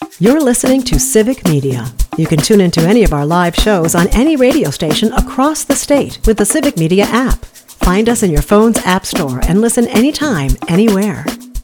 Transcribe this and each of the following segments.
You're listening to Civic Media. You can tune into any of our live shows on any radio station across the state with the Civic Media app. Find us in your phone's app store and listen anytime, anywhere.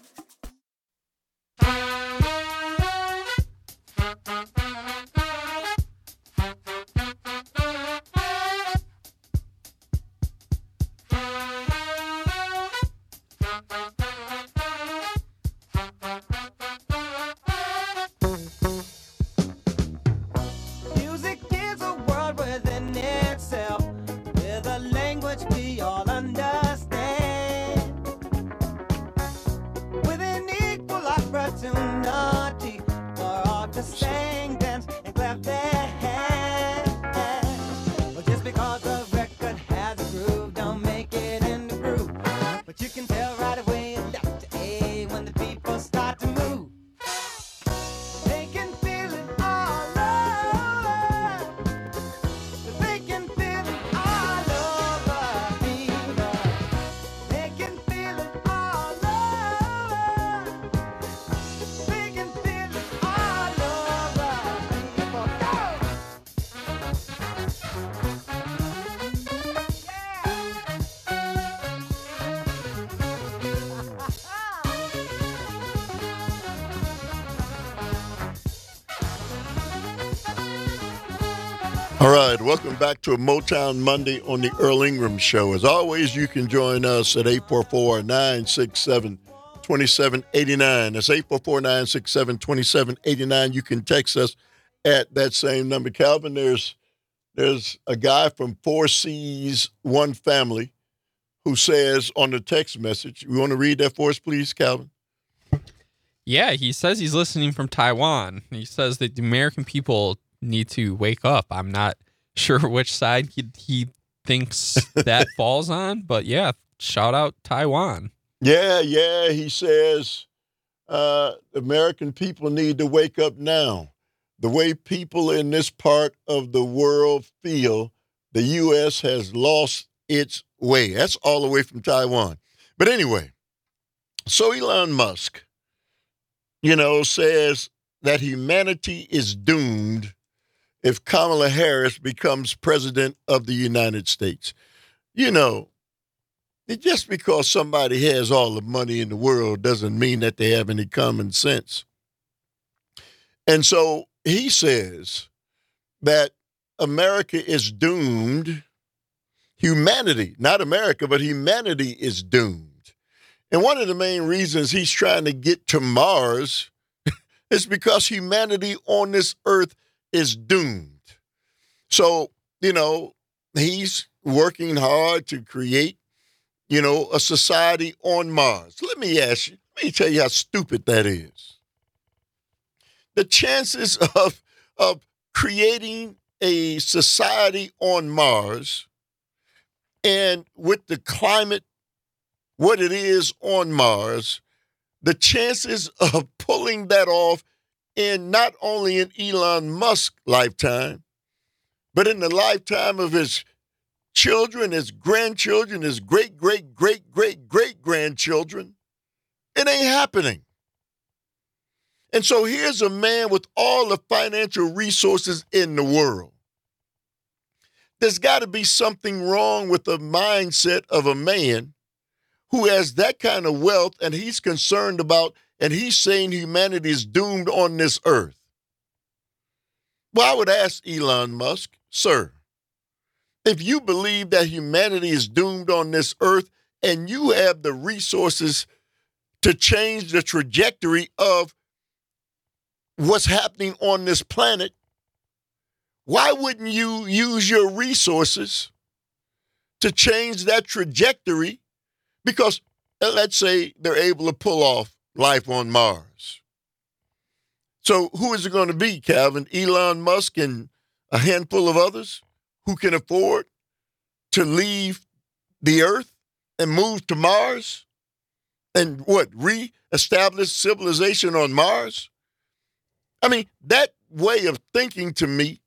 All right, welcome back to a Motown Monday on the Earl Ingram Show. As always, you can join us at 844-967-2789. That's 844-967-2789. You can text us at that same number. Calvin, there's a guy from 4C's One Family who says on the text message, you want to read that for us, please, Calvin? Yeah, he says he's listening from Taiwan. He says that the American people need to wake up. I'm not sure which side he thinks that falls on, but yeah, shout out Taiwan. Yeah, he says American people need to wake up now. The way people in this part of the world feel, the U.S. has lost its way. That's all the way from Taiwan. But anyway, so Elon Musk, says that humanity is doomed if Kamala Harris becomes president of the United States. Just because somebody has all the money in the world doesn't mean that they have any common sense. And so he says that America is doomed. Humanity, not America, but humanity is doomed. And one of the main reasons he's trying to get to Mars is because humanity on this earth is doomed. So, he's working hard to create, a society on Mars. Let me tell you how stupid that is. The chances of creating a society on Mars and with the climate, what it is on Mars, the chances of pulling that off in not only in Elon Musk's lifetime, but in the lifetime of his children, his grandchildren, his great-great-great-great-great-grandchildren, it ain't happening. And so here's a man with all the financial resources in the world. There's got to be something wrong with the mindset of a man who has that kind of wealth and he's concerned about, and he's saying humanity is doomed on this earth. Well, I would ask Elon Musk, sir, if you believe that humanity is doomed on this earth and you have the resources to change the trajectory of what's happening on this planet, why wouldn't you use your resources to change that trajectory? Because let's say they're able to pull off life on Mars. So who is it going to be, Calvin? Elon Musk and a handful of others who can afford to leave the Earth and move to Mars and reestablish civilization on Mars? I mean, that way of thinking to me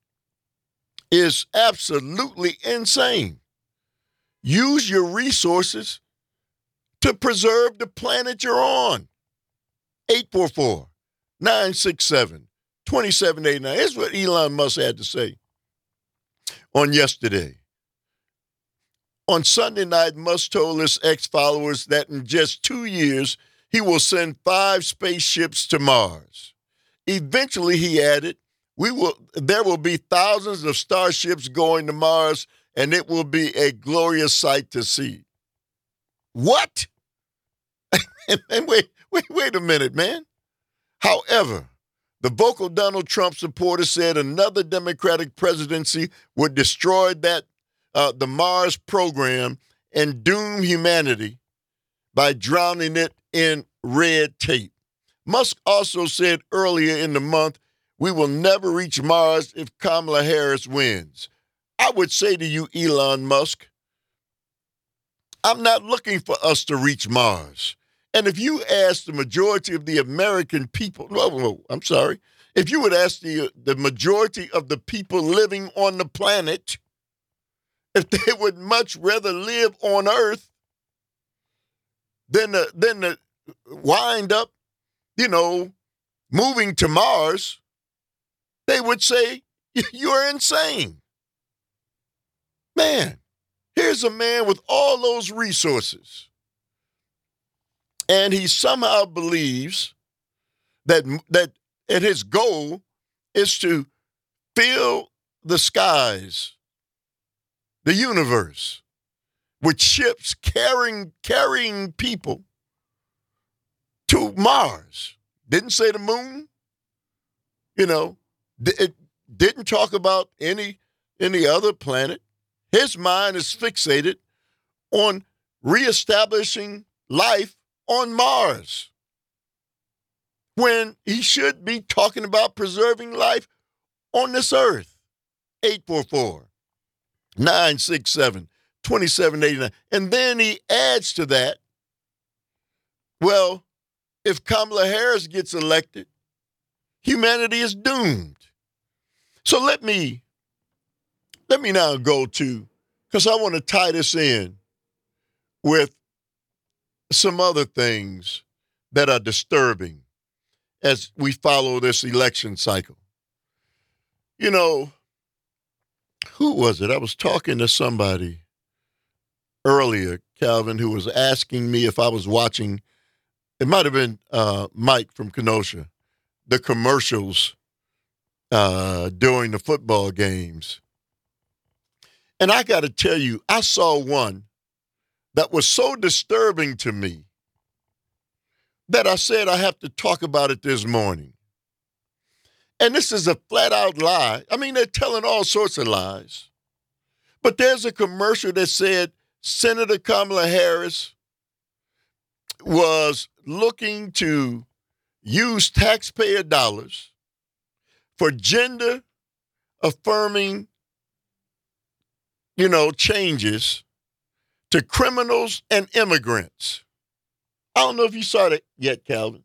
is absolutely insane. Use your resources to preserve the planet you're on. 844-967-2789. 2789. Here's what Elon Musk had to say on yesterday. On Sunday night, Musk told his ex-followers that in just 2 years, he will send 5 spaceships to Mars. Eventually, he added, there will be thousands of starships going to Mars, and it will be a glorious sight to see. What? And wait a minute, man. However, the vocal Donald Trump supporter said another Democratic presidency would destroy the Mars program and doom humanity by drowning it in red tape. Musk also said earlier in the month, we will never reach Mars if Kamala Harris wins. I would say to you, Elon Musk, I'm not looking for us to reach Mars. And if you ask the majority of the American people, if you would ask the majority of the people living on the planet, if they would much rather live on Earth than to wind up, moving to Mars, they would say, you're insane. Man, here's a man with all those resources. And he somehow believes that his goal is to fill the skies, the universe, with ships carrying people to Mars. Didn't say the moon. It didn't talk about any other planet. His mind is fixated on reestablishing life on Mars, when he should be talking about preserving life on this earth. 844-967-2789. And then he adds to that, well, if Kamala Harris gets elected, humanity is doomed. So let me now go to, because I want to tie this in with some other things that are disturbing as we follow this election cycle. Who was it? I was talking to somebody earlier, Calvin, who was asking me if I was watching, it might have been Mike from Kenosha, the commercials during the football games. And I got to tell you, I saw one that was so disturbing to me that I said I have to talk about it this morning. And this is a flat-out lie. I mean, they're telling all sorts of lies. But there's a commercial that said Senator Kamala Harris was looking to use taxpayer dollars for gender-affirming, changes to criminals and immigrants. I don't know if you saw that yet, Calvin.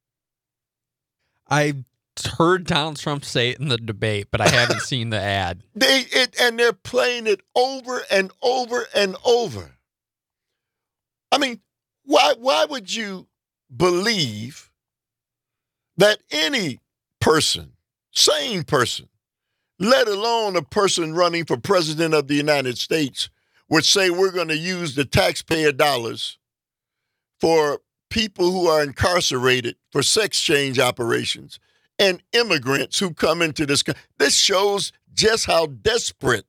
I heard Donald Trump say it in the debate, but I haven't seen the ad. They're playing it over and over and over. I mean, why would you believe that any person, sane person, let alone a person running for president of the United States, would say we're going to use the taxpayer dollars for people who are incarcerated for sex change operations and immigrants who come into this country? This shows just how desperate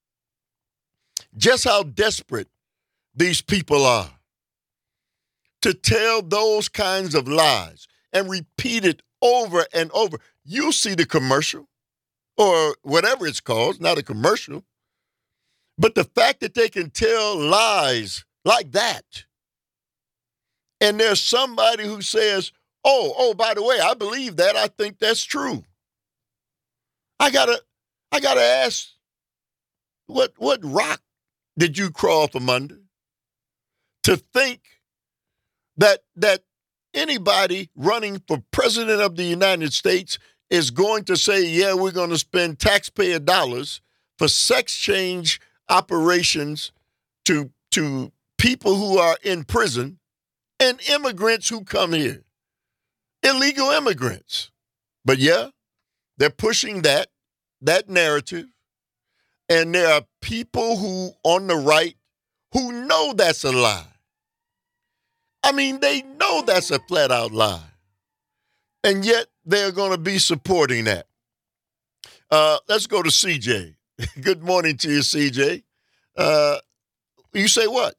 these people are to tell those kinds of lies and repeat it over and over. You see the commercial or whatever it's called, not a commercial, but the fact that they can tell lies like that. And there's somebody who says, oh, by the way, I believe that. I think that's true. I gotta ask, what rock did you crawl from under to think that anybody running for president of the United States is going to say, yeah, we're going to spend taxpayer dollars for sex change operations to people who are in prison and immigrants who come here, illegal immigrants. But yeah, They're pushing that narrative. And there are people who on the right who know that's a lie. I mean, they know that's a flat out lie. And yet they're going to be supporting that. Let's go to CJ. Good morning to you, CJ. You say what?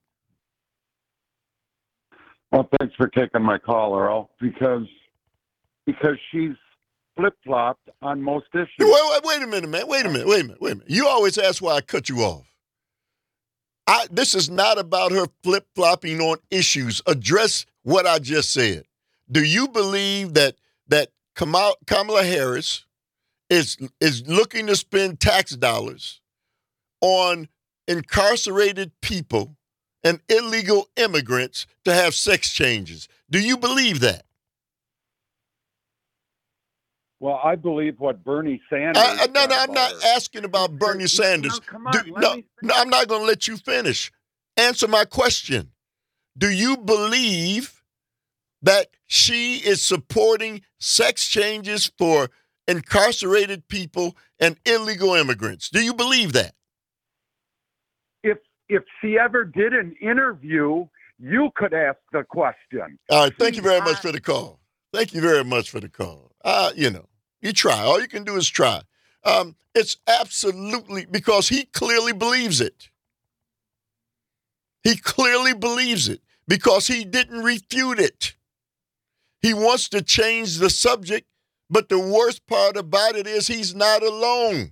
Well, thanks for taking my call, Earl, because she's flip-flopped on most issues. Wait a minute, man. Wait a minute. You always ask why I cut you off. This is not about her flip-flopping on issues. Address what I just said. Do you believe that Kamala Harris is looking to spend tax dollars on incarcerated people and illegal immigrants to have sex changes? Do you believe that? Well, I believe what Bernie Sanders. No, I'm not asking about Bernie Sanders. No, come on, No, I'm not going to let you finish. Answer my question. Do you believe that she is supporting sex changes for incarcerated people and illegal immigrants? Do you believe that? If she ever did an interview, you could ask the question. All right. Thank you very much for the call. Thank you very much for the call. You try. All you can do is try. It's absolutely because he clearly believes it. He clearly believes it because he didn't refute it. He wants to change the subject, but the worst part about it is he's not alone.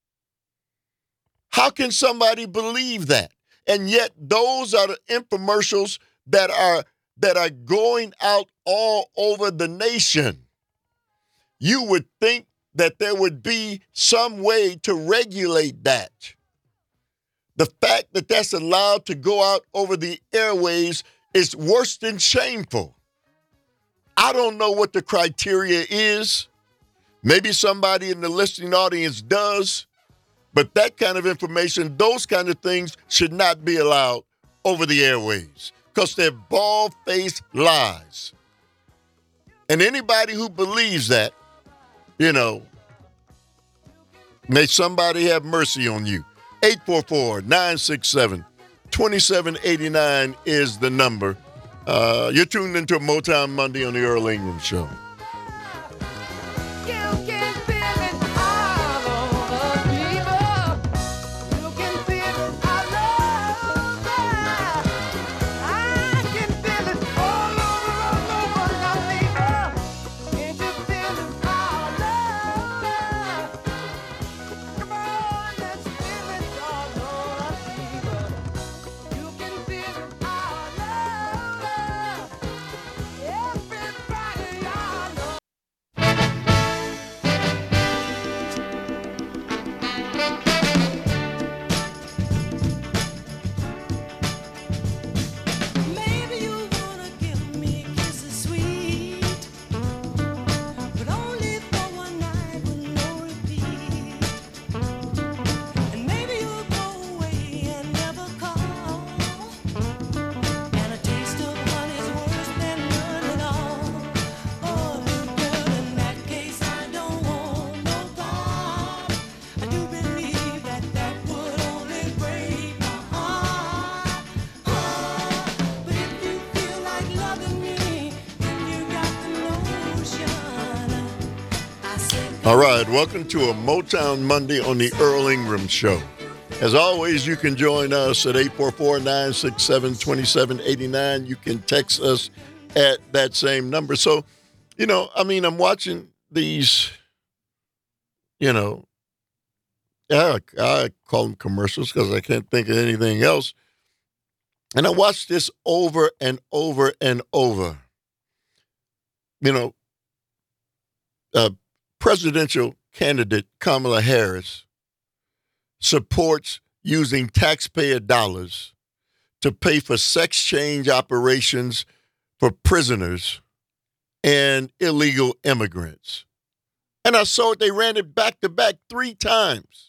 How can somebody believe that? And yet those are the infomercials that are going out all over the nation. You would think that there would be some way to regulate that. The fact that that's allowed to go out over the airways is worse than shameful. I don't know what the criteria is. Maybe somebody in the listening audience does. But that kind of information, those kind of things should not be allowed over the airways because they're bald-faced lies. And anybody who believes that, may somebody have mercy on you. 844-967-2789 is the number. You're tuned into Motown Monday on the Earl Ingram Show. All right, welcome to a Motown Monday on the Earl Ingram Show. As always, you can join us at 844-967-2789. You can text us at that same number. So, I'm watching these, I call them commercials because I can't think of anything else. And I watch this over and over and over. Presidential candidate Kamala Harris supports using taxpayer dollars to pay for sex change operations for prisoners and illegal immigrants. And I saw it, they ran it back to back 3 times.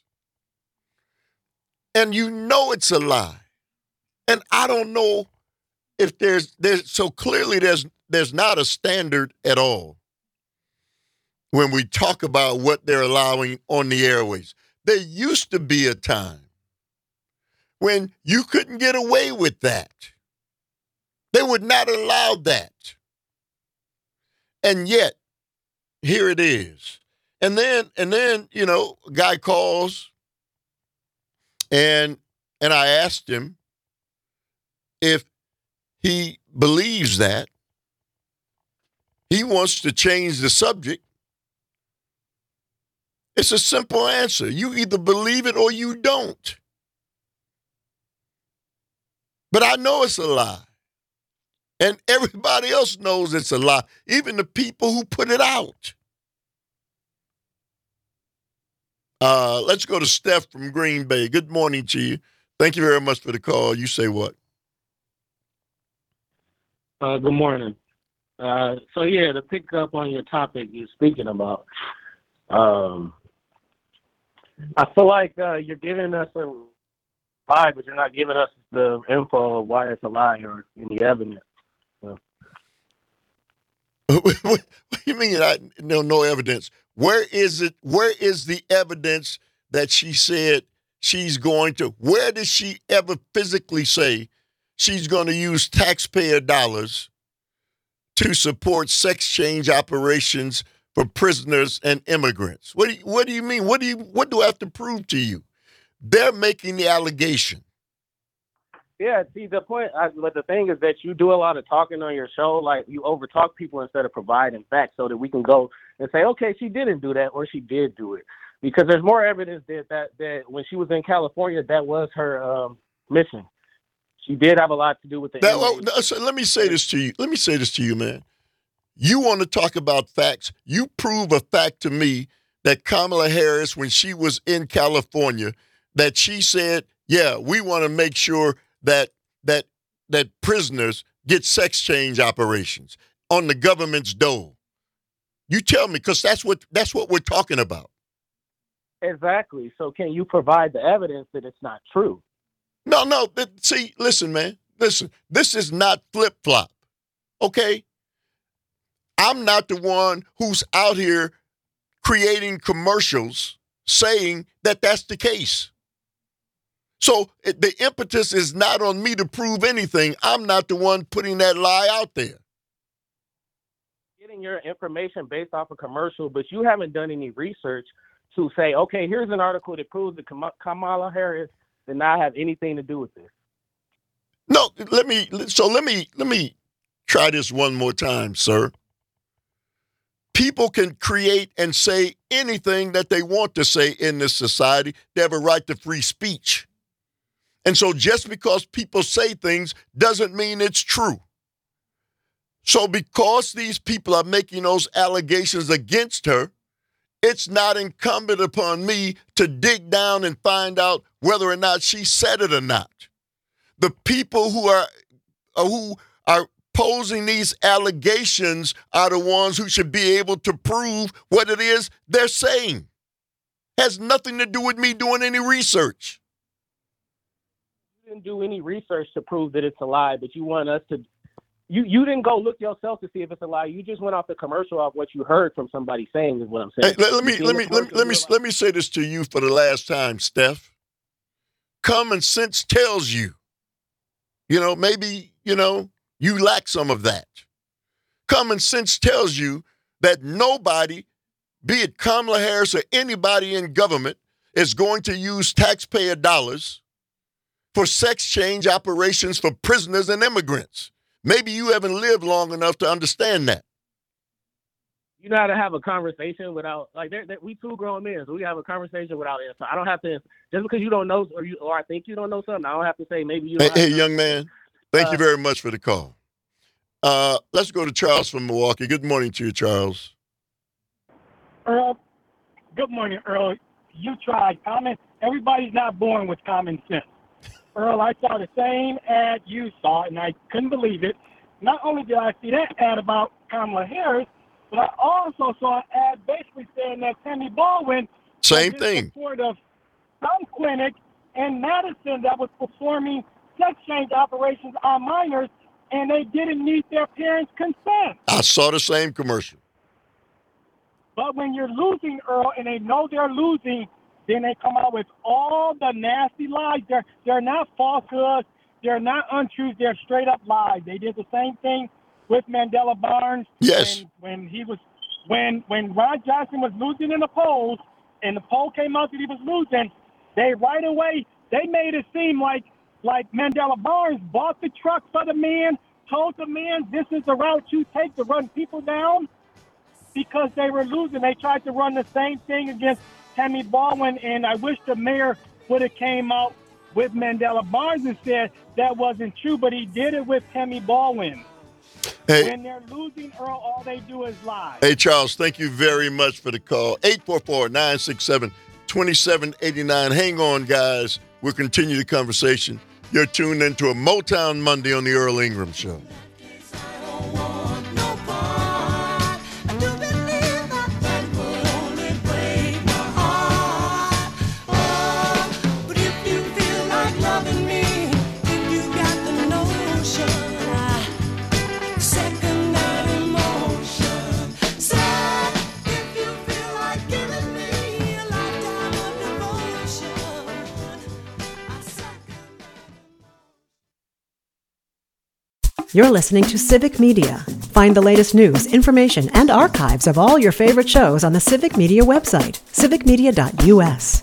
And it's a lie. And I don't know if there's so clearly there's not a standard at all when we talk about what they're allowing on the airways. There used to be a time when you couldn't get away with that. They would not allow that. And yet, here it is. And then, a guy calls and I asked him if he believes that. He wants to change the subject. It's a simple answer. You either believe it or you don't. But I know it's a lie. And everybody else knows it's a lie, even the people who put it out. Let's go to Steph from Green Bay. Good morning to you. Thank you very much for the call. You say what? Good morning. To pick up on your topic you're speaking about, I feel like you're giving us a lie, but you're not giving us the info of why it's a lie or any evidence. What do you mean? No evidence. Where is it? Where is the evidence that she said she's going to? Where did she ever physically say she's going to use taxpayer dollars to support sex change operations for prisoners and immigrants? What do you mean? What do I have to prove to you? They're making the allegation. Yeah, see, but the thing is that you do a lot of talking on your show. Like, you overtalk people instead of providing facts so that we can go and say, okay, she didn't do that or she did do it. Because there's more evidence that when she was in California, that was her mission. She did have a lot to do with the So let me say this to you, man. You want to talk about facts. You prove a fact to me that Kamala Harris, when she was in California, that she said, yeah, we want to make sure that prisoners get sex change operations on the government's dole. You tell me, because that's what we're talking about. Exactly. So can you provide the evidence that it's not true? No. See, listen, man. Listen, this is not flip-flop, okay? I'm not the one who's out here creating commercials saying that that's the case. So the impetus is not on me to prove anything. I'm not the one putting that lie out there. Getting your information based off a commercial, but you haven't done any research to say, okay, here's an article that proves that Kamala Harris did not have anything to do with this. No, let me try this one more time, sir. People can create and say anything that they want to say in this society. They have a right to free speech. And so just because people say things doesn't mean it's true. So because these people are making those allegations against her, it's not incumbent upon me to dig down and find out whether or not she said it or not. The people who are posing these allegations are the ones who should be able to prove what it is they're saying. Has nothing to do with me doing any research. You didn't do any research to prove that it's a lie, but you want us to. You didn't go look yourself to see if it's a lie. You just went off the commercial off what you heard from somebody saying is what I'm saying. Hey, let me say this to you for the last time, Steph. Common sense tells you, maybe, you lack some of that. Common sense tells you that nobody, be it Kamala Harris or anybody in government, is going to use taxpayer dollars for sex change operations for prisoners and immigrants. Maybe you haven't lived long enough to understand that. You know how to have a conversation without, we two grown men, so we have a conversation without answer. I don't have to, just because you don't know, or I think you don't know something, I don't have to say maybe you don't. Hey, young man, thank you very much for the call. Let's go to Charles from Milwaukee. Good morning to you, Charles. Earl, good morning, Earl. You tried common. Everybody's not born with common sense. Earl, I saw the same ad you saw, and I couldn't believe it. Not only did I see that ad about Kamala Harris, but I also saw an ad basically saying that Tammy Baldwin same was thing. in support of some clinic in Madison that was performing sex change operations on minors, and they didn't need their parents' consent. I saw the same commercial. But when you're losing, Earl, and they know they're losing, then they come out with all the nasty lies. They're not falsehoods. They're not untruths. They're straight up lies. They did the same thing with Mandela Barnes. Yes. When Ron Johnson was losing in the polls, and the poll came out that he was losing, they right away made it seem like Mandela Barnes bought the truck for the man, told the man this is the route you take to run people down. Because they were losing, they tried to run the same thing against Tammy Baldwin, and I wish the mayor would have came out with Mandela Barnes and said that wasn't true, but he did it with Tammy Baldwin. Hey, when they're losing, Earl, all they do is lie. Hey, Charles, thank you very much for the call. 844-967-2789. Hang on, guys. We'll continue the conversation. You're tuned into a Motown Monday on the Earl Ingram Show. You're listening to Civic Media. Find the latest news, information, and archives of all your favorite shows on the Civic Media website, civicmedia.us.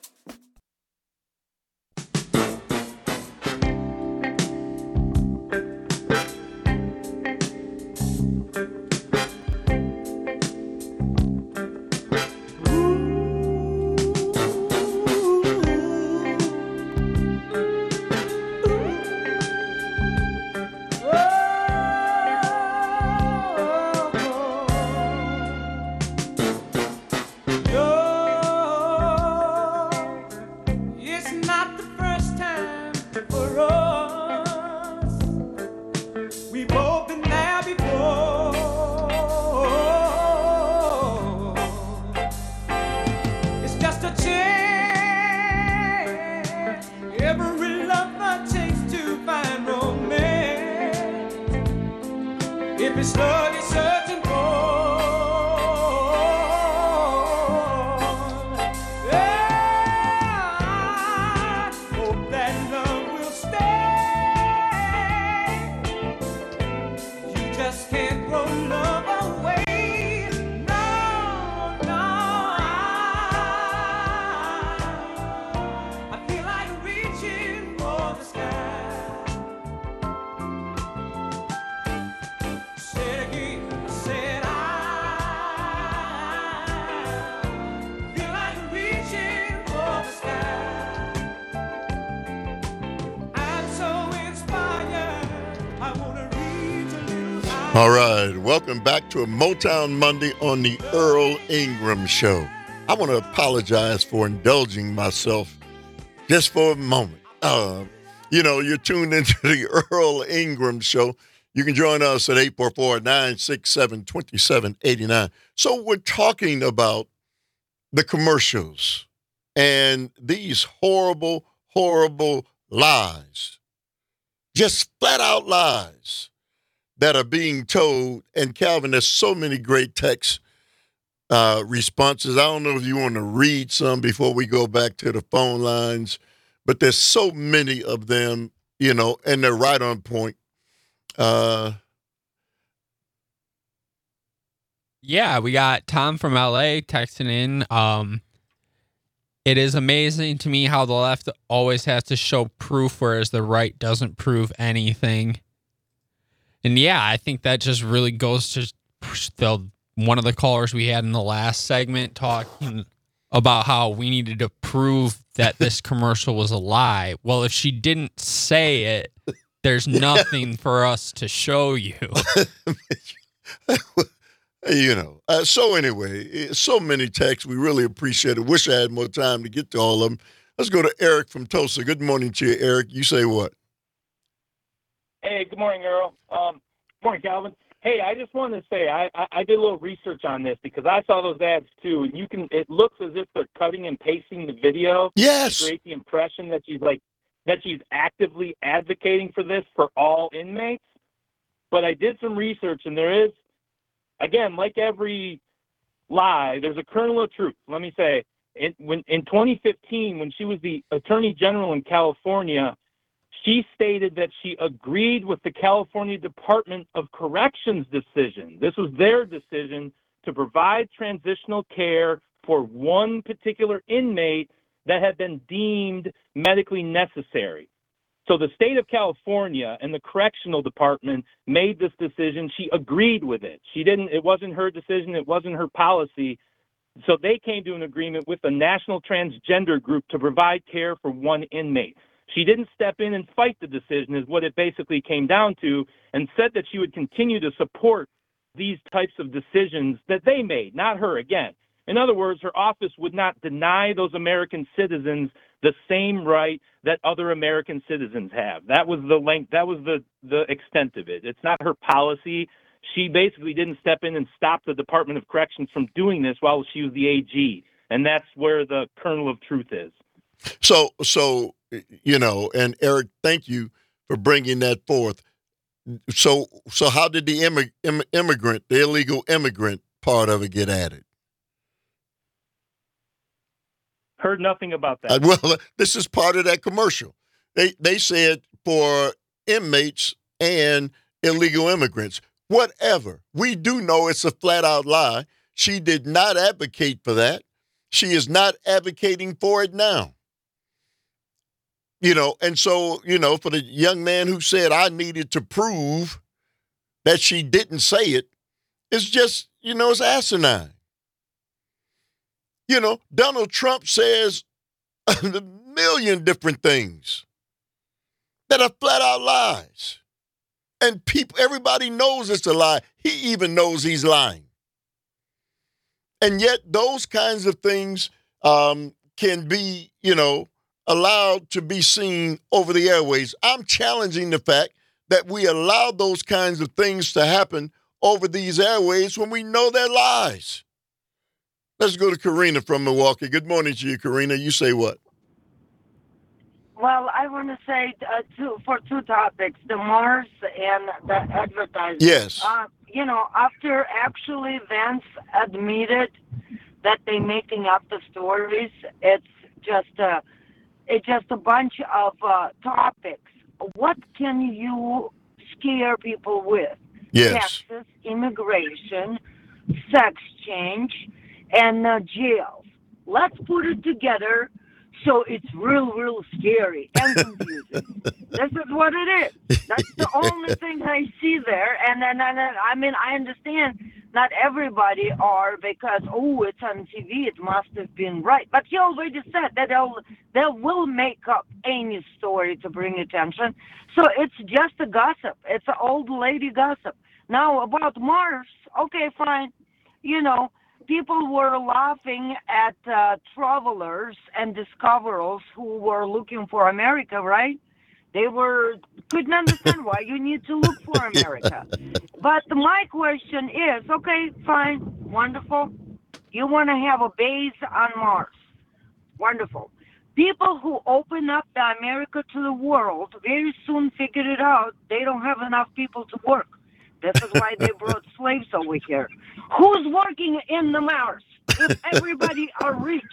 All right, welcome back to a Motown Monday on the Earl Ingram Show. I want to apologize for indulging myself just for a moment. You're tuned into the Earl Ingram Show. You can join us at 844-967-2789. So we're talking about the commercials and these horrible, horrible lies, just flat out lies that are being told. And Calvin, there's so many great text responses. I don't know if you want to read some before we go back to the phone lines, but there's so many of them, and they're right on point. Yeah, we got Tom from LA texting in. It is amazing to me how the left always has to show proof, whereas the right doesn't prove anything. And yeah, I think that just really goes to one of the callers we had in the last segment talking about how we needed to prove that this commercial was a lie. Well, if she didn't say it, there's nothing for us to show you. So anyway, so many texts. We really appreciate it. Wish I had more time to get to all of them. Let's go to Eric from Tulsa. Good morning to you, Eric. You say what? Hey, good morning, Earl. Good morning, Calvin. Hey, I just wanted to say I did a little research on this because I saw those ads too, and it looks as if they're cutting and pasting the video. Yes. To create the impression that she's actively advocating for this for all inmates. But I did some research, and there is, again, like every lie, there's a kernel of truth. Let me say, in 2015, when she was the Attorney General in California, she stated that she agreed with the California Department of Corrections decision. This was their decision to provide transitional care for one particular inmate that had been deemed medically necessary. So the state of California and the correctional department made this decision. She agreed with it. It wasn't her decision. It wasn't her policy. So they came to an agreement with the National Transgender Group to provide care for one inmate. She didn't step in and fight the decision, is what it basically came down to, and said that she would continue to support these types of decisions that they made, not her again. In other words, her office would not deny those American citizens the same right that other American citizens have. That was the extent of it. It's not her policy. She basically didn't step in and stop the Department of Corrections from doing this while she was the AG. And that's where the kernel of truth is. So, and Eric, thank you for bringing that forth. So how did the immigrant, the illegal immigrant part of it get added? Heard nothing about that. Well, this is part of that commercial. They said for inmates and illegal immigrants, whatever. We do know it's a flat out lie. She did not advocate for that. She is not advocating for it now. And so, for the young man who said I needed to prove that she didn't say it, it's just, it's asinine. Donald Trump says a million different things that are flat out lies. And everybody knows it's a lie. He even knows he's lying. And yet those kinds of things can be, allowed to be seen over the airways. I'm challenging the fact that we allow those kinds of things to happen over these airways when we know they're lies. Let's go to Karina from Milwaukee. Good morning to you, Karina. You say what? Well, I want to say for two topics, the Mars and the advertising. Yes. After actually Vance admitted that they're making up the stories, it's just a bunch of topics. What can you scare people with? Yes. Taxes, immigration, sex change, and jails. Let's put it together so it's real scary and confusing. This is what it is. That's the only thing I see there. And then, I understand not everybody are because, it's on TV, it must have been right. But he already said that they will make up any story to bring attention. So it's just a gossip. It's an old lady gossip. Now, about Mars, okay, fine. People were laughing at travelers and discoverers who were looking for America, right? They couldn't understand why you need to look for America. But my question is, okay, fine, wonderful. You want to have a base on Mars. Wonderful. People who open up the America to the world very soon figured it out. They don't have enough people to work. This is why they brought slaves over here. Who's working in the Mars if everybody are rich?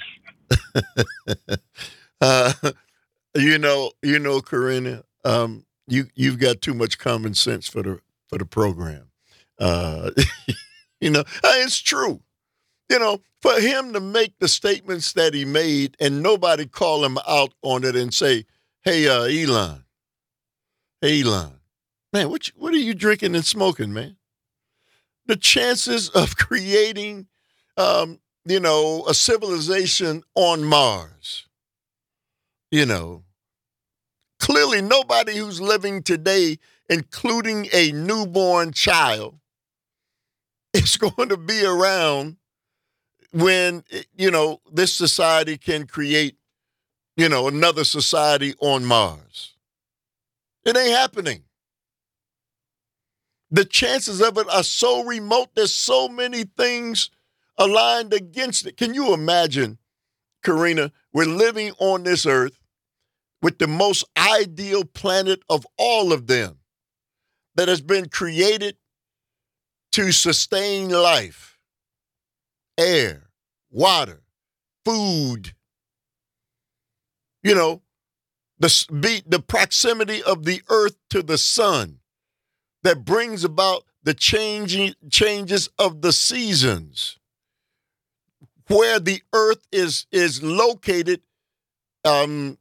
Karina, you've got too much common sense for the program. It's true. For him to make the statements that he made and nobody call him out on it and say, hey, Elon, man, what are you drinking and smoking, man? The chances of creating, a civilization on Mars, clearly nobody who's living today, including a newborn child, is going to be around when, this society can create, another society on Mars. It ain't happening. The chances of it are so remote. There's so many things aligned against it. Can you imagine, Karina, we're living on this earth with the most ideal planet of all of them that has been created to sustain life. air, water, food. You know, the proximity of the earth to the sun that brings about the changes of the seasons, where the earth is located, in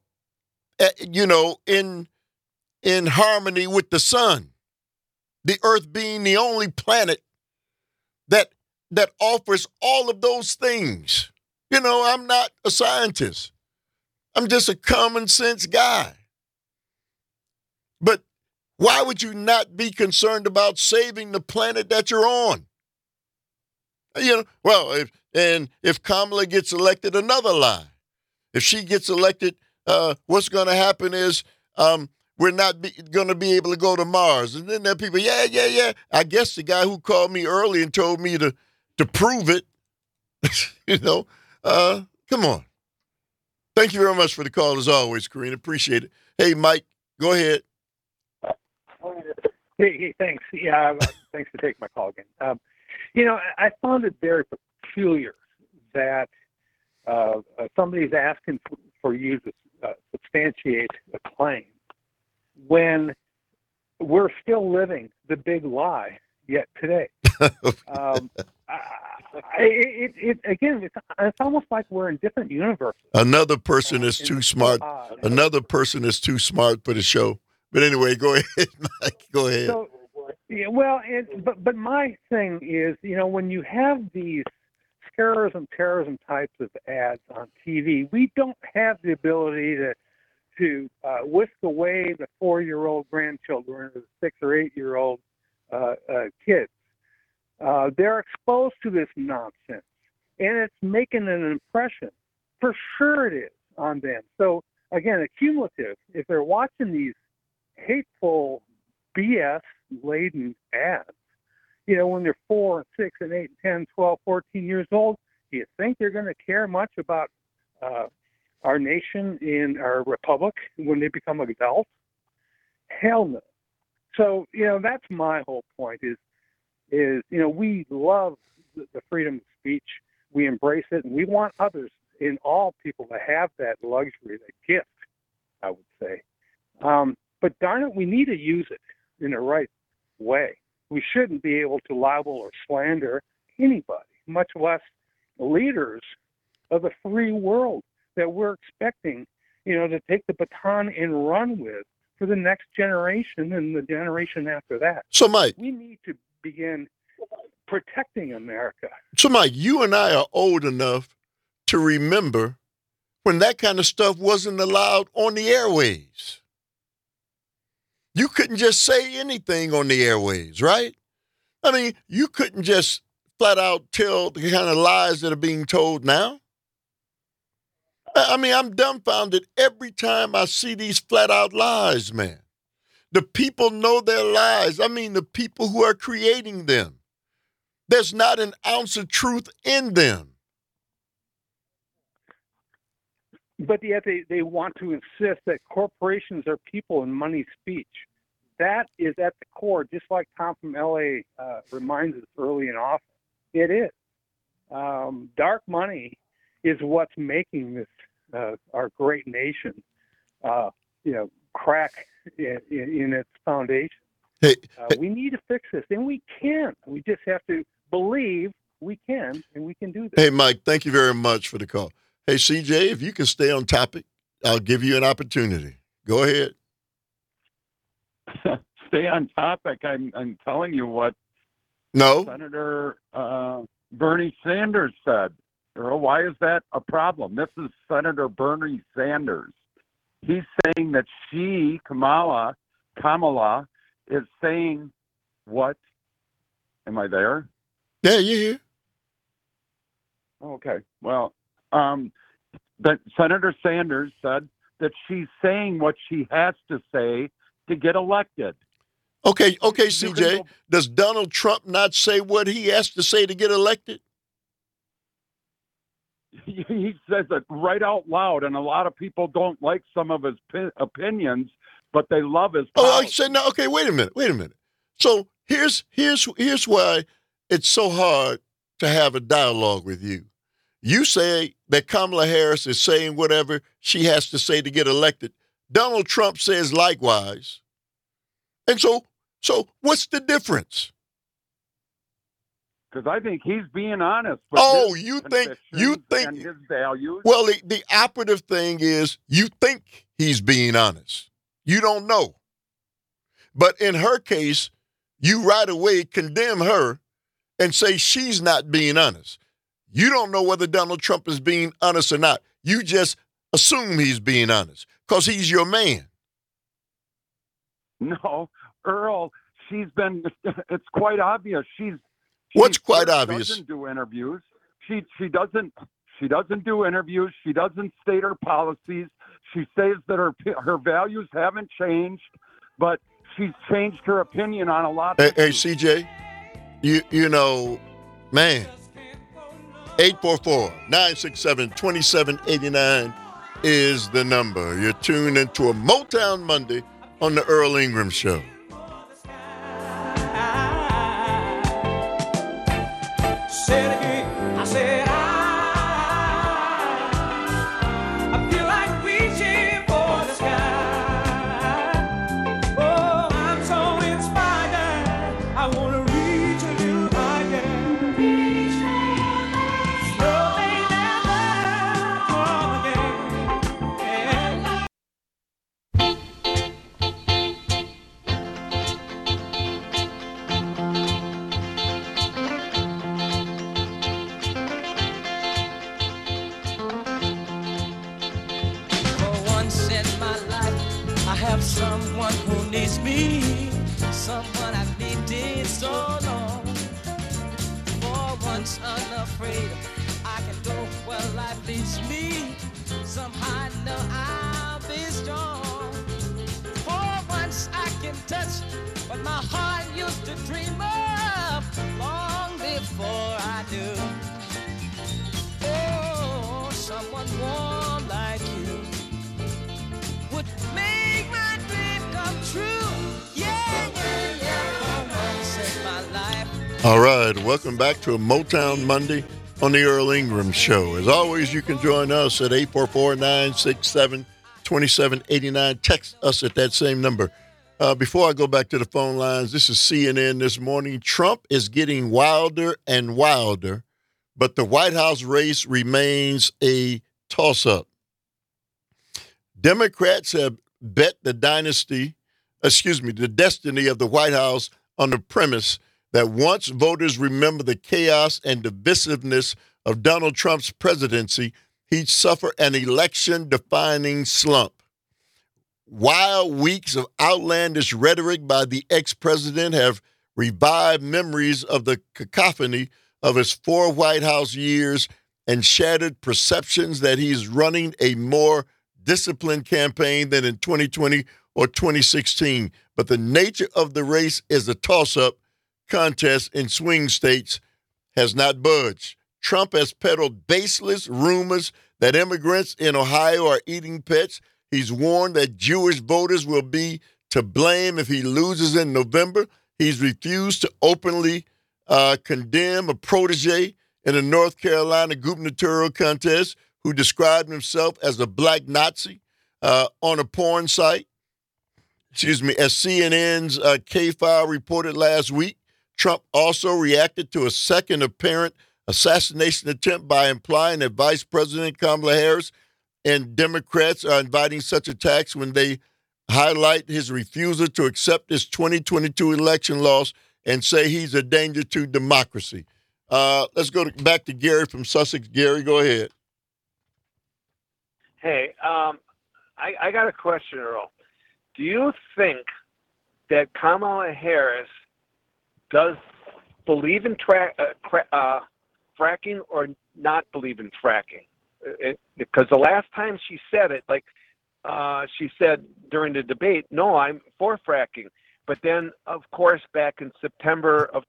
harmony with the sun. The earth being the only planet that offers all of those things. You know, I'm not a scientist. I'm just a common sense guy. But why would you not be concerned about saving the planet that you're on? You know, well, if Kamala gets elected, another lie. If she gets elected, what's going to happen is we're not going to be able to go to Mars. And then there are people, yeah. I guess the guy who called me early and told me to prove it, come on. Thank you very much for the call, as always, Karina. Appreciate it. Hey, Mike, go ahead. Hey, thanks. Yeah, thanks for taking my call again. I found it very peculiar that somebody's asking for you to substantiate a claim when we're still living the big lie yet today. It's almost like we're in different universes. Another person is too smart. Another person is too smart for the show. But anyway, go ahead, Mike. Go ahead. So, but my thing is, when you have these terrorism types of ads on TV, we don't have the ability to whisk away the 4-year-old grandchildren or the 6 or 8-year-old kids. They're exposed to this nonsense, and it's making an impression. For sure it is on them. So, again, accumulative. If they're watching these hateful, BS-laden ads, when they're 4, 6, and 8, 10, 12, 14 years old, do you think they're going to care much about our nation and our republic when they become adults? Hell no. So, that's my whole point is we love the freedom of speech. We embrace it, and we want others and all people to have that luxury, that gift, I would say. But darn it, we need to use it in the right way. We shouldn't be able to libel or slander anybody, much less leaders of the free world that we're expecting, to take the baton and run with for the next generation and the generation after that. So, Mike, we need to begin protecting America. So, Mike, you and I are old enough to remember when that kind of stuff wasn't allowed on the airwaves. You couldn't just say anything on the airwaves, right? I mean, you couldn't just flat out tell the kind of lies that are being told now. I mean, I'm dumbfounded every time I see these flat out lies, man. The people know their lies. I mean, the people who are creating them. There's not an ounce of truth in them. But yet they want to insist that corporations are people and money speech. That is at the core, just like Tom from L.A. Reminds us early in office. It is. Dark money is what's making this our great nation, crack in its foundation. Hey, we need to fix this, and we can. We just have to believe we can, and we can do this. Hey, Mike, thank you very much for the call. Hey, CJ, if you can stay on topic, I'll give you an opportunity. Go ahead. Stay on topic. I'm telling you what Senator Bernie Sanders said. Earl, why is that a problem? This is Senator Bernie Sanders. He's saying that Kamala, is saying what? Am I there? Yeah, you're here. Okay. Well, but Senator Sanders said that she's saying what she has to say to get elected. Okay, CJ. Does Donald Trump not say what he has to say to get elected? He says it right out loud, and a lot of people don't like some of his opinions, but they love his policy. Oh, I said no. Okay, wait a minute. So here's why it's so hard to have a dialogue with you. You say that Kamala Harris is saying whatever she has to say to get elected. Donald Trump says likewise. And so what's the difference? Because I think he's being honest. You think and his values. Well, the operative thing is you think he's being honest. You don't know. But in her case, you right away condemn her and say she's not being honest. You don't know whether Donald Trump is being honest or not. You just assume he's being honest because he's your man. No, Earl, it's quite obvious. What's quite obvious? She doesn't do interviews. She doesn't do interviews. She doesn't state her policies. She says that her values haven't changed, but she's changed her opinion on a lot. Hey, CJ, you know, man, 844-967-2789 is the number. You're tuned into a Motown Monday on the Earl Ingram Show. Someone who needs me, someone I've needed so long. For once unafraid, I can go where life leads me. Somehow I know I'll be strong. For once I can touch what my heart used to dream of long before I do. Oh, someone warm like you would make my dream come true. Yeah, yeah, yeah. Once in my life. All right, welcome back to a Motown Monday on the Earl Ingram Show. As always, you can join us at 844-967-2789. Text us at that same number. Before I go back to the phone lines, this is CNN this morning. Trump is getting wilder and wilder, but the White House race remains a toss-up. Democrats have bet the destiny of the White House on the premise that once voters remember the chaos and divisiveness of Donald Trump's presidency, he'd suffer an election-defining slump. Wild weeks of outlandish rhetoric by the ex-president have revived memories of the cacophony of his 4 White House years and shattered perceptions that he's running a more disciplined campaign than in 2020 or 2016. But the nature of the race is a toss-up contest in swing states has not budged. Trump has peddled baseless rumors that immigrants in Ohio are eating pets. He's warned that Jewish voters will be to blame if he loses in November. He's refused to openly condemn a protege in a North Carolina gubernatorial contest who described himself as a black Nazi on a porn site. As CNN's K-File reported last week, Trump also reacted to a second apparent assassination attempt by implying that Vice President Kamala Harris and Democrats are inviting such attacks when they highlight his refusal to accept his 2022 election loss and say he's a danger to democracy. Let's go back to Gary from Sussex. Gary, go ahead. Hey, I got a question, Earl. Do you think that Kamala Harris does believe in fracking or not believe in fracking? Because the last time she said it, she said during the debate, no, I'm for fracking. But then, of course, back in September of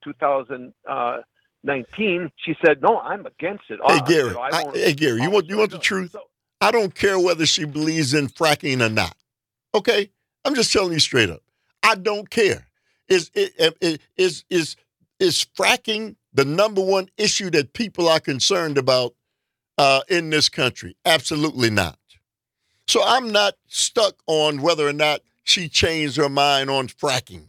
2019, she said, no, I'm against it. Hey, Gary, you want the truth? I don't care whether she believes in fracking or not. Okay? I'm just telling you straight up. I don't care. Is fracking the number one issue that people are concerned about in this country? Absolutely not. So I'm not stuck on whether or not she changed her mind on fracking.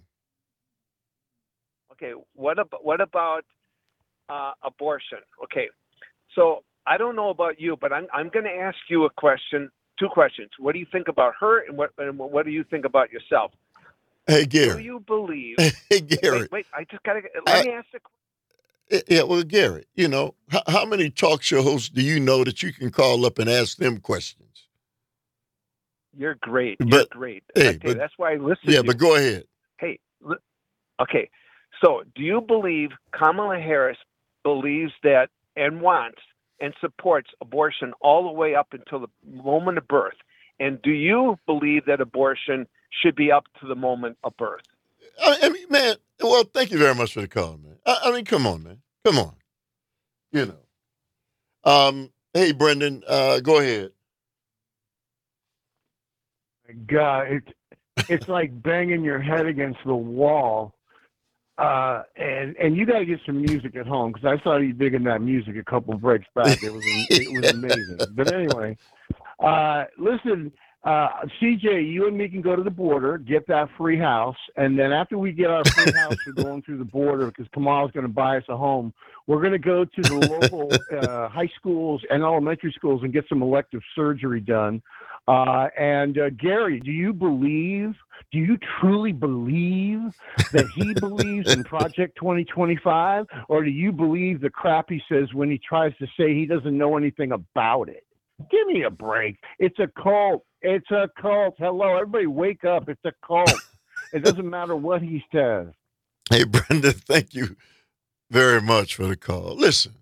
Okay, what about abortion? Okay, so I don't know about you, but I'm going to ask you two questions. What do you think about her, and what do you think about yourself? Hey, Gary. Do you believe? Hey, Gary. Wait, I just got to let me ask the question. Yeah, well, Gary, you know, how many talk show hosts do you know that you can call up and ask them questions? You're great. You're great. Hey, that's why I listen to you. Yeah, but go ahead. Hey, okay. So do you believe Kamala Harris believes that and wants and supports abortion all the way up until the moment of birth? And do you believe that abortion should be up to the moment of birth? I mean, man, well, thank you very much for the call, man. I mean, come on, man. Come on. You know. Hey, Brendan, go ahead. God, it's like banging your head against the wall. And you got to get some music at home, because I saw you digging that music a couple of breaks back. It was amazing. But anyway, listen, CJ, you and me can go to the border, get that free house, and then after we get our free house, we're going through the border because Kamala's going to buy us a home. We're going to go to the local high schools and elementary schools and get some elective surgery done. And Gary, do you truly believe that he believes in Project 2025, or do you believe the crap he says when he tries to say he doesn't know anything about it? Give me a break. It's a cult. It's a cult. Hello, everybody wake up. It's a cult. It doesn't matter what he says. Hey, Brendan, thank you very much for the call. Listen,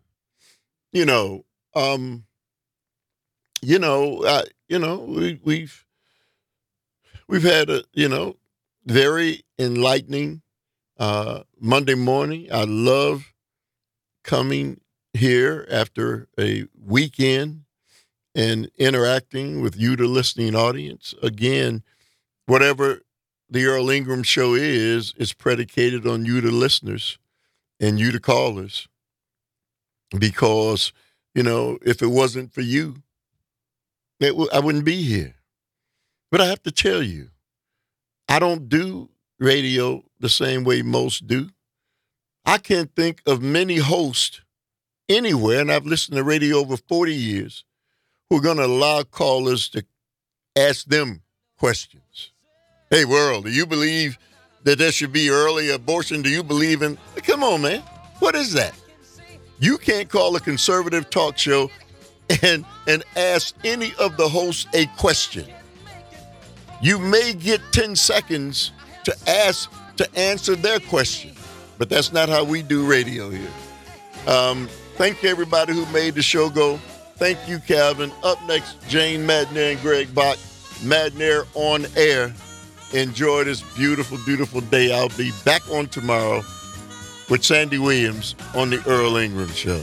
we've had a, very enlightening Monday morning. I love coming here after a weekend and interacting with you, the listening audience. Again, whatever the Earl Ingram Show is predicated on you, the listeners, and you, the callers. Because, if it wasn't for you, I wouldn't be here. But I have to tell you, I don't do radio the same way most do. I can't think of many hosts anywhere, and I've listened to radio over 40 years, who are going to allow callers to ask them questions. Hey, world, do you believe that there should be early abortion? Do you believe in... Come on, man. What is that? You can't call a conservative talk show and ask any of the hosts a question. You may get 10 seconds to answer their question, but that's not how we do radio here. Thank you, everybody who made the show go. Thank you, Calvin. Up next, Jane Madner and Greg Bach. Madner on air. Enjoy this beautiful, beautiful day. I'll be back on tomorrow with Sandy Williams on the Earl Ingram Show.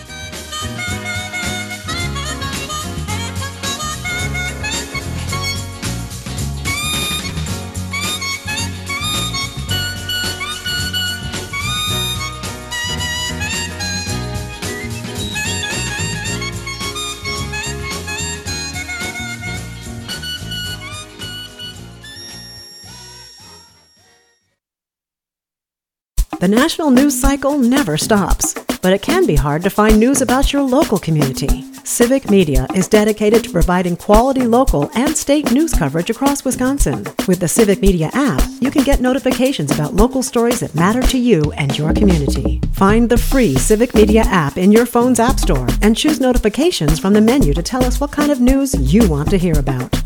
The national news cycle never stops, but it can be hard to find news about your local community. Civic Media is dedicated to providing quality local and state news coverage across Wisconsin. With the Civic Media app, you can get notifications about local stories that matter to you and your community. Find the free Civic Media app in your phone's app store and choose notifications from the menu to tell us what kind of news you want to hear about.